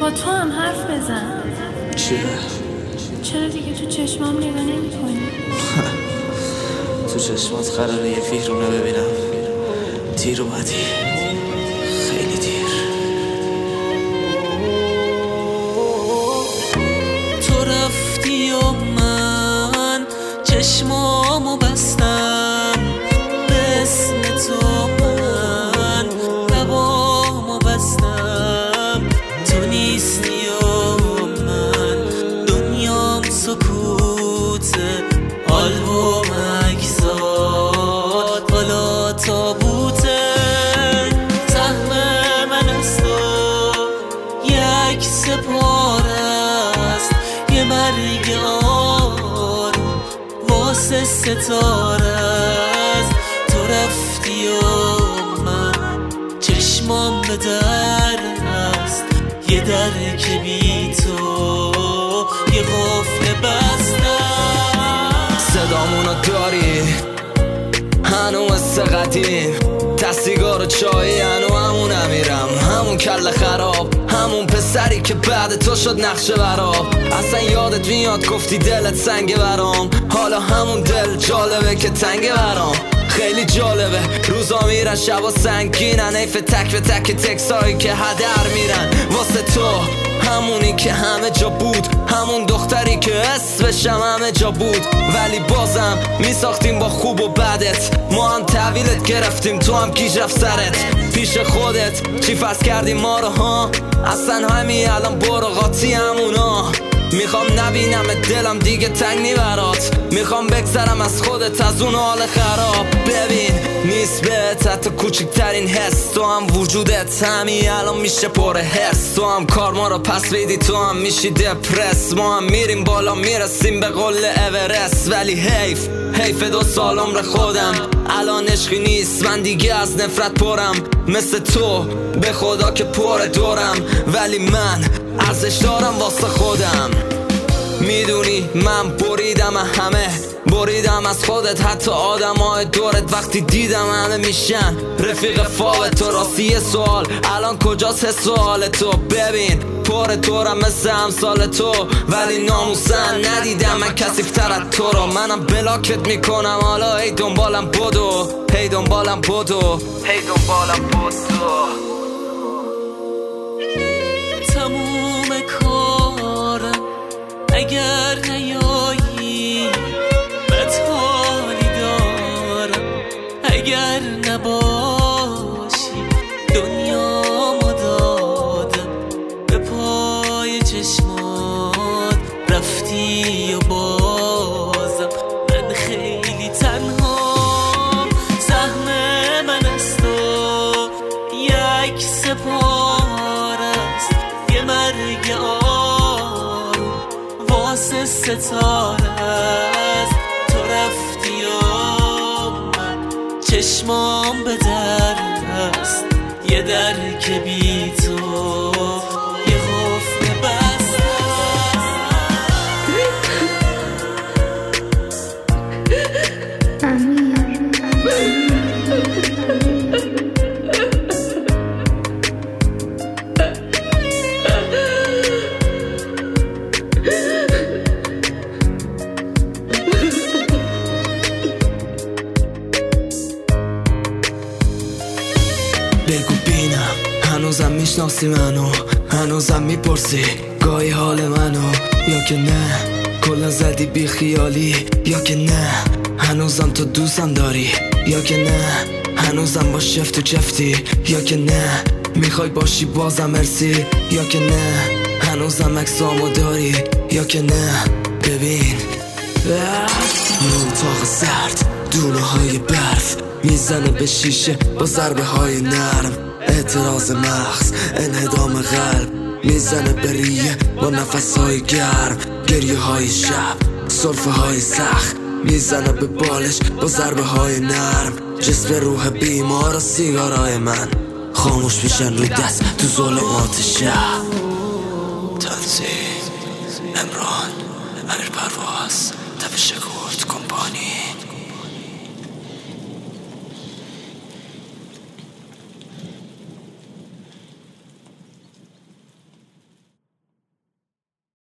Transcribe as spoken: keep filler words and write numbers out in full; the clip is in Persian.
با تو هم حرف بزن. چیه؟ چرا دیگه تو چشمام نگاه نمی کنی؟ تو چشمات قراره یه ویرونه ببینم. دیر اومدی، خیلی دیر. تو رفتی و من چشمامو بستم، به اسم تو من لبامو بستم. تو نیستی و من دنیام سکوته، آلبوم اجزاد حالا تابوته. سهم من از تو یک سپاره است، یه مرگ آروم واسه ستاره است. تو رفتی و من چشمام به در است، یه در که بی تو یه قفل بستم. صدامونو داری هنو مثل قدیم، دستیگار و چایی هنو همون امیرم، همون کل خراب، همون پسری که بعد تو شد نقشه برام. اصلا یادت میاد گفتی دلت سنگه برام، حالا همون دل جالبه که تنگه برام. خیلی جالبه روزا میرن شبا سنگینن، حیف تک به تک تکسایی که هدر میرن واسه تو. همونی که همه جا بود، همون دختری که اسمشم همه جا بود، ولی بازم میساختیم با خوب و بدت. ما هم تحویلت گرفتیم، تو هم گیج رفت سرت پیش خودت. چی فرض کردیم ما رو ها؟ اصلا همین الان برو قاطی همونا. میخوام نبینم دلم دیگه تنگ نی برات، میخوام بگذرم از خودت از اون حال خراب. ببین نیست بهت حتی کوچکترین حس، تو هم وجودت همین الان میشه پر حس. تو هم کار ما رو پس ریدی، تو هم میشی دپرس. ما هم میریم بالا میرسیم به قله اورست، ولی حیف حیف دو سال عمر خودم الان عشقی نیست. من دیگه از نفرت پرم مثل تو، به خدا که پر دورم، ولی من ارزش دارم واسه خودم. میدونی من بریدم همه، بریدم از خودت حتی آدم های دورت. وقتی دیدم همه میشن رفیق فاو تو، راستی یه سوال الان کجاست حس و حال تو؟ ببین پر دورم مثل همسال تو، ولی ناموسن ندیدم من کثیفتر از تو رو. منم بلاکت میکنم حالا هی دنبالم بدو، هی دنبالم بدو، هی دنبالم بدو. تموم کارم اگر نیایی، بد حالی دارم اگر نباشی. دنیامو دادم به پای چشمات، رفتی و بازم من خیلی تنهام. سهم من از تو یک سپاره است، یه مرگ آروم واسه ستاره است. تو رفتی و من چشمام به در است، یه در که بی تو یه قفل بسته. بگو بینم هنوزم میشناسی منو، هنوزم میپرسی گاهی حال منو، یا که نه کلا زدی بی خیالی، یا که نه هنوزم تو دوستم داری، یا که نه هنوزم با شفت و جفتی، یا که نه میخوای باشی بازم مرسی، یا که نه هنوزم عکسامو داری، یا که نه. ببین یه اتاق سرد دونه های برف میزنه به شیشه با ضربه های نرم. اعتراض مغز انهدام قلب میزنه به ریه با نفس های گرم. گریه های شب سرفه های سخت میزنه به بالش با ضربه های نرم. جسم روح بیمار و سیگارای من خاموش میشن رو دست تو ظلمات شب. تنظیم امران امیر پرواز تپش گل.